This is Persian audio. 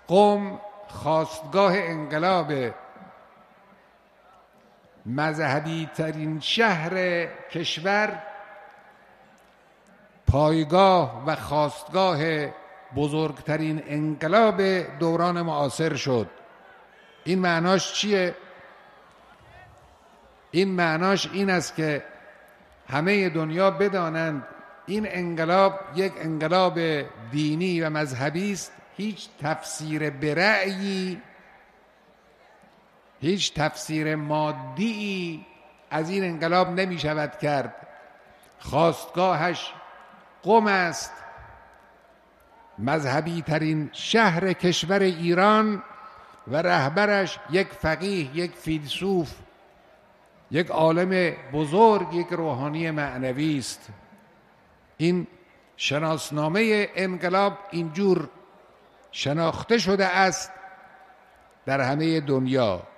قم خاستگاه انقلاب، مذهبی ترین شهر کشور، پایگاه و خاستگاه بزرگترین انقلاب دوران معاصر شد. این معناش چیه؟ این معناش این است که همه دنیا بدانند این انقلاب یک انقلاب دینی و مذهبی است. هیچ تفسیر برأیی، هیچ تفسیر مادی از این انقلاب نمی شود کرد. خاستگاهش قم است، مذهبی ترین شهر کشور ایران، و رهبرش یک فقیه، یک فیلسوف، یک عالم بزرگ، یک روحانی معنوی است. این شناسنامه انقلاب اینجور شناخته شده است در همه دنیا.